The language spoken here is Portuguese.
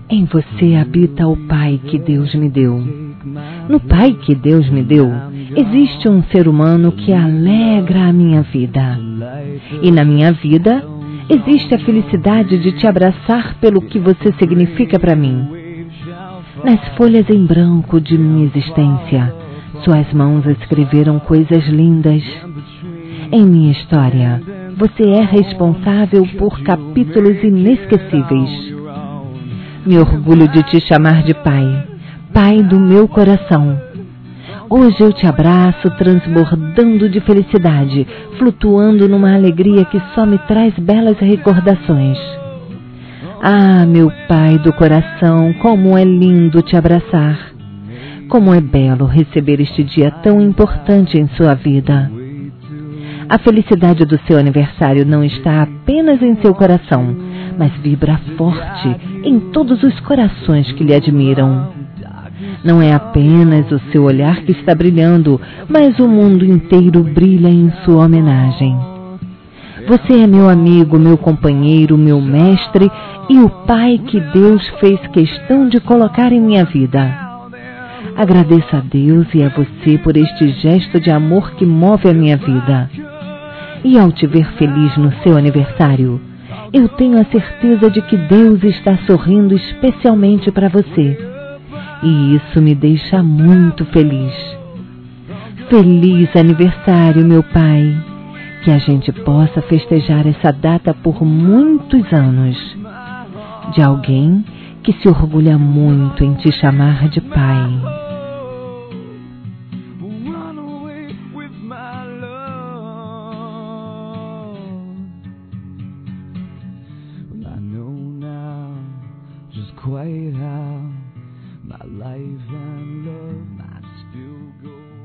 Em você habita o Pai que Deus me deu. No Pai que Deus me deu, existe um ser humano que alegra a minha vida. E na minha vida, existe a felicidade de te abraçar pelo que você significa para mim. Nas folhas em branco de minha existência, suas mãos escreveram coisas lindas. Em minha história, você é responsável por capítulos inesquecíveis. Me orgulho de te chamar de pai, pai do meu coração. Hoje eu te abraço transbordando de felicidade, flutuando numa alegria que só me traz belas recordações. Ah, meu pai do coração, como é lindo te abraçar. Como é belo receber este dia tão importante em sua vida. A felicidade do seu aniversário não está apenas em seu coração, mas vibra forte em todos os corações que lhe admiram. Não é apenas o seu olhar que está brilhando, mas o mundo inteiro brilha em sua homenagem. Você é meu amigo, meu companheiro, meu mestre e o pai que Deus fez questão de colocar em minha vida. Agradeço a Deus e a você por este gesto de amor que move a minha vida. E ao te ver feliz no seu aniversário, eu tenho a certeza de que Deus está sorrindo especialmente para você. E isso me deixa muito feliz. Feliz aniversário, meu pai. Que a gente possa festejar essa data por muitos anos. De alguém que se orgulha muito em te chamar de pai. Quite how my life and love might still go